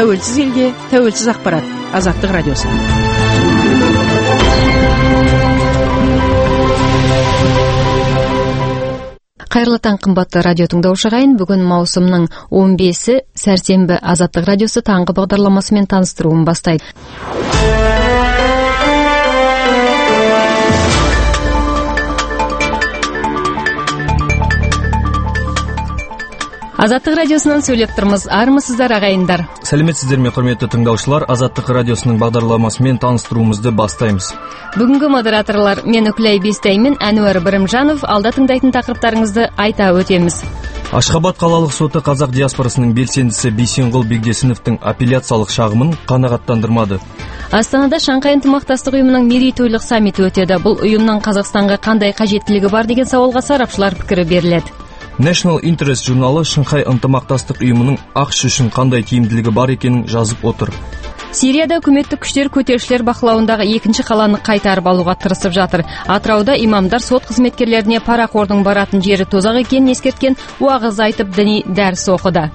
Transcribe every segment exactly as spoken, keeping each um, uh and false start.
тәуелсіз елге, тәуелсіз ақпарат. Азаттық радиосы. Қайырлы таң, қымбатты радио тыңдаушы ағайын. Бүгін маусымның он бесі сәрсенбі. Азаттық радиосы таңғы бағдарламасымен таныстыруын бастайды. Азаттық радиосынан сөйлеп тұрмыз. Армысыздар ағайындар? Сәлеметсіздер ме, құрметті тыңдаушылар? Азаттық радиосының бағдарламасымен таныстыруымызды бастаймыз. Бүгінгі модераторлар мен Үкілай Бестай мен Әнуар Бірімжанов. Алда тыңдайтын тақырыптарыңызды айта өтеміз. Ашхабад қалалық соты қазақ диаспорасының белсендісі Бейсенғұл Бегдесіновтің апелляциялық шағымын қанағаттандырмады. Астанада Шанхай ынтымақтастық ұйымының мерейтойлық саммиті өтеді. Бұл ұйымның Қазақстанға қандай қажеттілігі бар деген сауалға сарапшылар пікірі беріледі. National Interest журналы Шанхай ынтымақтастық ұйымының ақш үшін қандай тиімділігі бар екенін жазып отыр. Сирияда үкіметтік күштер көтерілісшілер бақылауындағы екінші қаланы қайтарып алуға тырысып жатыр. Атырауда имамдар сот қызметкерлеріне парақордың баратын жері тозақ екенін ескерткен, уағыз айтып діни дәріс оқыды.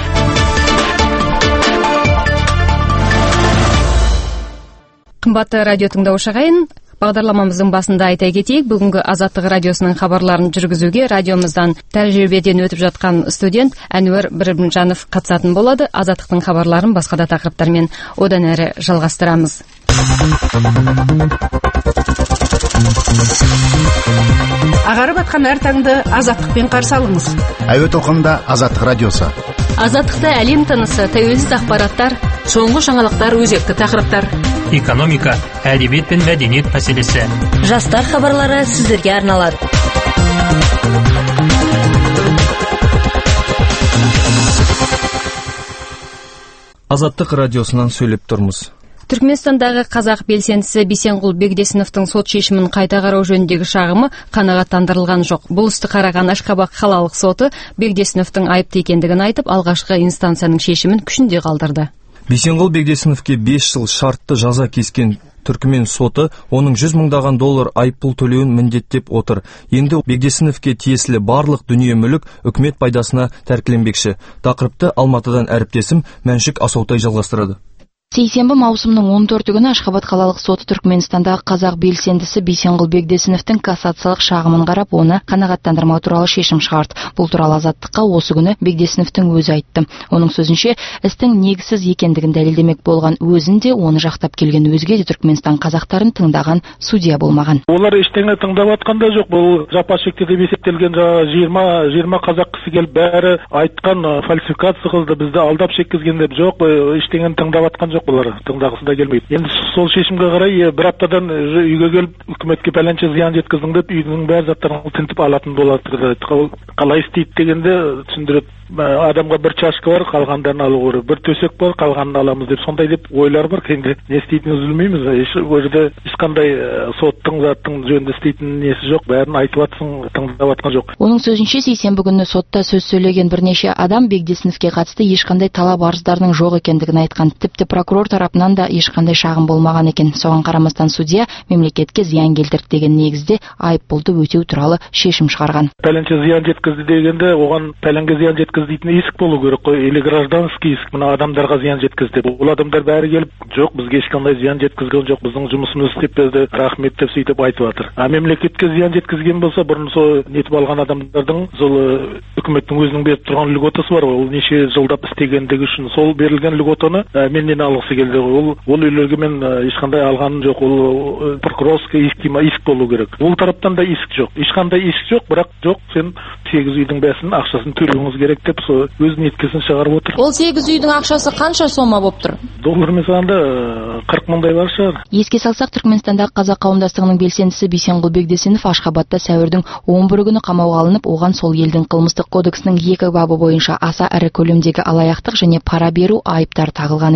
Қымбатты радио тыңдаушы ағайын, бағдарламамыздың басында айта кетейік, бүгінгі Азаттық радиосының хабарларын жүргізуге радиомыздан тәжірибеден өтіп жатқан студент Әнуар Бірімжанов қатысатын болады. Азаттықтың хабарларын басқа да тақырыптармен одан әрі жалғастырамыз. Ағарып атқан әр таңды азаттықпен қарсы алыңыз. Әуе толқынында Азаттық радиосы. Азаттықта әлем тынысы, тәуелсіз ақпараттар, соңғы жаңалықтар, өзекті тақырыптар. Экономика, әдебиет пен мәдениет мәселесі. Жастар хабарлары сіздерге арналады. Азаттық радиосынан сөйлеп тұрмыз. Түркменстандағы қазақ белсендісі Бейсенғұл Бегдесіновтың сот шешімін қайта қарау жөніндегі шағымы қанағаттандырылған жоқ. Бұл істі қараған Ашхабад қалалық соты Бегдесіновтың айыпты екендігін айтып, алғашқы инстанцияның шешімін күшінде қалдырды. Бейсенғұл Бегдесіновке бес жыл шартты жаза кескен Түркмен соты оның жүз мыңдаған доллар айыппұл төлеуін міндеттеп отыр. Енді Бегдесіновке тиесілі барлық дүние мүлік үкімет пайдасына тәркіленбекші. Тақырыпты Алматыдан әріптесім Мәншік Асаутай жалғастырады. Сейсенбі маусымның он төрті күні Ашхабад қалалық соты Түркменстандағы қазақ белсендісі Бейсенғұл Бегдесіновтің кассациялық шағымын қарап, оны қанағаттандырмау туралы шешім шығарды. Бұл туралы Азаттыққа осы күні Бегдесіновтің өзі айтты. Оның сөзінше, істің негізсіз екендігін дәлелдемек болған өзінде, оны жақтап келген өзге де Түркменстан қазақтарын тыңдаған судья болмаған. Олар ештеңе тыңдап атқанда жоқ. Бұл жапа шекті деп есептелген жиырма қазақ кісі келіп бәрі айтқан фальсификация қылды, бізді алдап шеккізген деп жоқ, ештеңені тыңдап атқан жоқ. Бұлар тыңдағысы да келмейді. Енді сол шешімге қарай бір аптадан үйге келіп, үкіметке пәленше зиян жеткіздің деп, үйдің бәр заттарын тінтіп алатын болады. Қалай істейді дегенде түсіндіреді. Адамға бір чашка бар, қалғандарын алу керек. Bir төсек бар, қалғанын аламыз деп, сондай деп ойлар бар. Енді не істейтінімізді білмейміз. Ол жерде ешқандай соттың заттың жөнінде істейтін несі жоқ. Бәрін айтып атсың, тыңдап атқан жоқ. Оның сөзінше, сейсенбі күні сотта сөз сөйлеген бірнеше адам Бегдесіновке қатысты ешқандай талап арыздарының жоқ екендігін айтқан. Тіпті прокурор тарапынан да ешқандай шағым болмаған екен. Соған қарамастан судья мемлекетке зиян келтірді деген негізде айыппұлды өтеу туралы шешім шығарған. Пәленше зиян жеткізді дегенде, оған пәленге зиян жеткізді дейтін есік болу керек қой, или гражданский есік, мына адамдарға зиян жеткізді. Ол адамдар бәрі келіп, жоқ, бізге ешқандай зиян жеткізген жоқ, біздің жұмысымыз істеп берді, рахмет деп сөйтіп айтып жатыр. А мемлекетке зиян жеткізген болса, бұрын сол нетіп алған адамдардың сол үкіметтің өзінің беріп тұрған льготасы бар, ол неше жылдап істегендігі үшін сол берілген льготаны менен алғысы келді. Ол ол үйлерге мен ешқандай алғаным жоқ, ол прокурорский иск болу керек. Ол тараптан да иск жоқ, ешқандай иск жоқ, бірақ жоқ, сен сегіз үйдің бәсін ақшасын төлеуіңіз керек деп өз неткесін шығарып отыр. Ол сегіз үйдің ақшасы қанша сома болып тұр? Доллармен сағанда қырық мыңдай бар шығар. Еске салсақ, Түркменстандағы қазақ қауымдастығының белсендісі Бейсенғұл Бегдесінов Ашхабадта сәуірдің он бірі күні қамауға алынып, оған сол елдің қылмыстық кодексінің екі бабы бойынша аса ірі көлемдегі алаяқтық және пара беру айыптары тағылған еді. Мамырда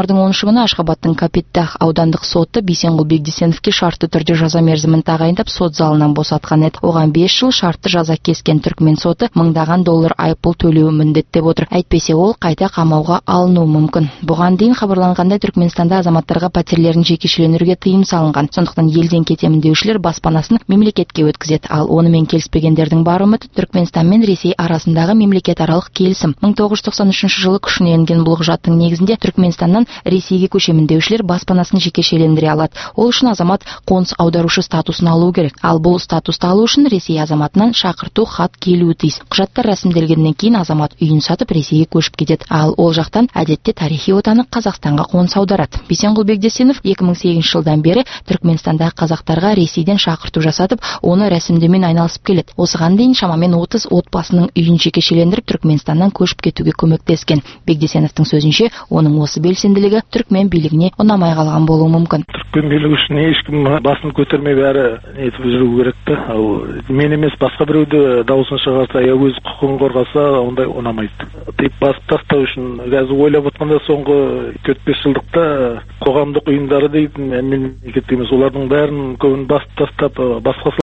қаңтардың оныншы күні Ашхабадтың Капиттах аудандық соты Бейсенғұл Бегдесеновке шартты түрде жаза мерзімін тағайындап сот залынан босатқан еді. Оған бес жыл шартты жаза кескен Түркмен соты мыңдаған доллар айыппұл төлеуі міндеттеп отыр. Әйтпесе ол қайта қамауға алынуы мүмкін. Бұған дейін хабарланғандай Түркменстанда азаматтарға пәтерлерін жекешеленуге тыйым салынған. Сондықтан елден кетемін деушілер баспанасын мемлекетке өткізеді. Ал онымен келіспегендердің бар үміті Түркменстан мен Ресей арасындағы мемлекетаралық келісім. мың тоғыз жүз тоқсан үшінші жылы күшіне енген бұл құжаттың негізінде Түркменстаннан Ресейге көшемін деушілер баспанасын жекешелендіре алады. Ол үшін азамат қоныс аударушы статусын алу керек. Ал бұл статусты алу үшін Ресей азаматынан шақырту хат келуі тиіс. Құжаттар рәсімделгеннен кейін азамат үйін сатып Ресейге көшіп кетеді. Ал ол жақтан әдетте тарихи отаны Қазақстанға қоныс аударады. Бейсенғұл Бегдесенов екі мың сегізінші жылдан бері Түркменстандағы қазақтарға Ресейден шақырту жасатып, оны рәсімдеумен айналысып келеді. Осыған дейін шамамен отыз отбасының үйін жекешелендіріп Түркменстаннан көшіп кетуге көмектескен. Бегдесеновтың сөзінше, оның осы белсенділігі Түркмен билігіне ұнамай қалған болуы мүмкін. Түркмен билігі үшін ешкім басын көтермей бәрі нетіп жүру керек та. Мен емес басқа біреуді дауысын шығарса, я өз құқығын қорғаса, ондай ұнамайды. Тип басып тастау үшін қазір ойлап отқанда соңғы төрт бес жылдықта қоғамдық ұйымдары дейтін мемлекет емес, олардың бәрін көбін басып тастап басқа